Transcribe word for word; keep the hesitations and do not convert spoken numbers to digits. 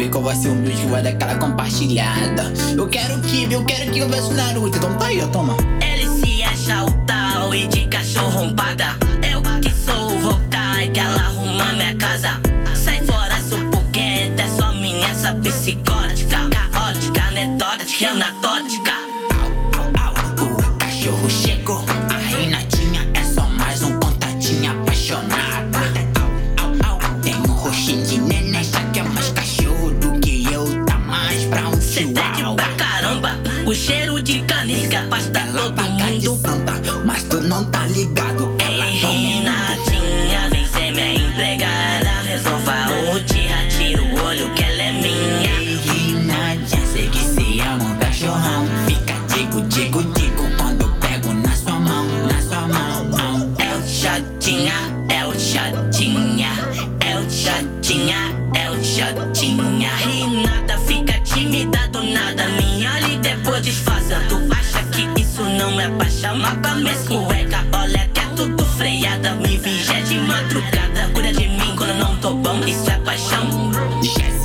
ver que eu vou ser humilde, que vai dar aquela compartilhada. Eu quero kibe, eu quero que eu veja o Naruto. Então tá aí, ó, toma. Ele se acha o tal e de cachorro rombada. Eu que sou o Hokkai, que ela arruma minha casa. Sai fora, supoquenta, é só minha essa psicótica. Caótica, anetótica, anatótica. O cachorro chegou, a Renatinha é só mais um contatinho apaixonada. Au, au, au. Tem um rostinho de neném, só que é mais cachorro do que eu, tá mais pra um Cê tem chihuahua. pra caramba, o cheiro de canisca afasta Ela todo paga de mundo. santa, mas tu não tá ligado, ela Ei, domina. Renatinha, vem ser minha empregada. Resolva o tira, tira o olho que ela é minha. Ei, Renatinha, sei que se ama um cachorrão. Fica digo, digo, digo quando eu pego na sua mão, na sua mão, mão. É o Xotinha, é o Xotinha, é o Xotinha, é o Xotinha. Renata fica tímida do nada, me olha e depois disfarça. Tu acha que isso não é pra chamar pra minha cueca? Olha que é tudo freada, me vigia de madrugada. Cuida de mim quando eu não tô bom, isso é paixão. Jesse